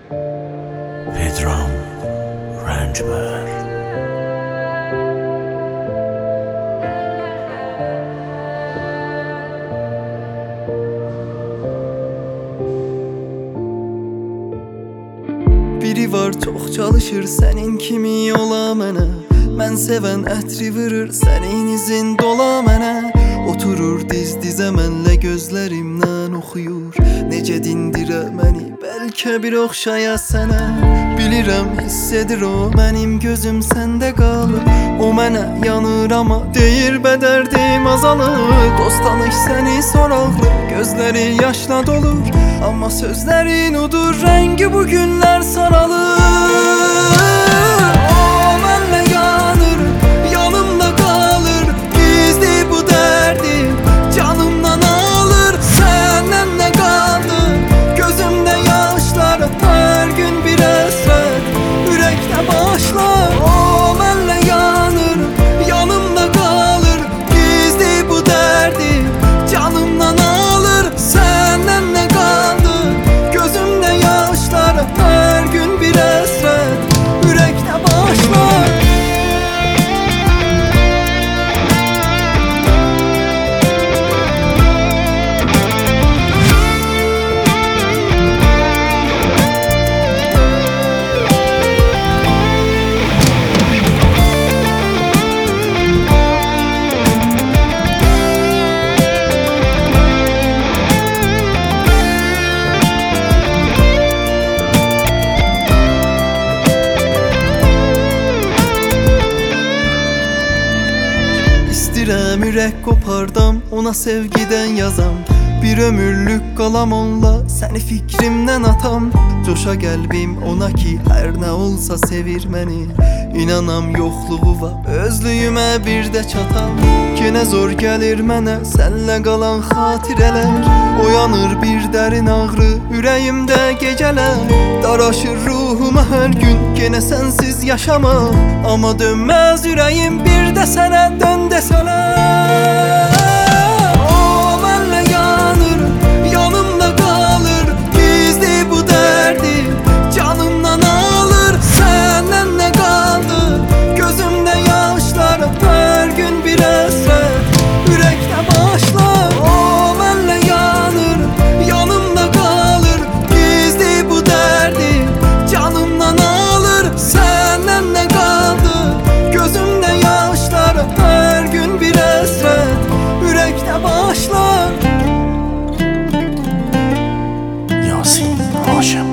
Pedram Rancber. Biri var çok çalışır senin kimi ola mənə. Mən sevən ətri vırır sənin izin dola mənə. Oturur diz dizə mənlə gözlərimdən oxuyur. Necə dindirə məni bəlkə bir oxşaya sənə. Bilirəm hiss edir o mənim gözüm səndə qalır. O mənə yanır amma deyir bədərdim azalır. Dost tanış səni soraqlı gözləri yaşla dolur. Amma sözlərin udur rəngi bu günlər saralır. O mənlə yanır, yanımda qalır. Gizli bu dərdim canımdan alır. Səndən nə qaldı gözümdə yaşlar. Hər gün bir əsrət ürəkdə başlar. O mənlə yanır, yanımda qalır. Gizli bu dərdim canımdan alır. Səndən nə qaldı gözümdə yaşlar. Hər gün bir əsrət ürəkdə başlar. İstirəm ürək qopardam, ona sevgidən yazam. Bir ömürlük qalam onla, səni fikrimdən atam. Coşa qəlbim ona ki, hər nə olsa sevir məni. İnanam yoxluğu var, özlüyümə bir də çatam. Yenə zor gəlir mənə, sənlə qalan xatirələr. Oyanır bir dərin ağrı, ürəyimdə gecələr. Daraşır ruhuma hər gün, yenə sənsiz yaşamaq. Amma dönməz ürəyim bir də sənə dön desələr. O mənlə yanır, yanımda qalır. Gizli bu dərdim canımdan alır. Səndən nə qaldı gözümdə yaşlar. Hər gün bir əsrət ürəkdə başlar. O mənlə yanır, yanımda qalır. Gizli bu dərdim canımdan alır. Səndən nə qaldı gözümdə yaşlar. Hər gün bir əsrət ürəkdə başlar. Yasin Haşim.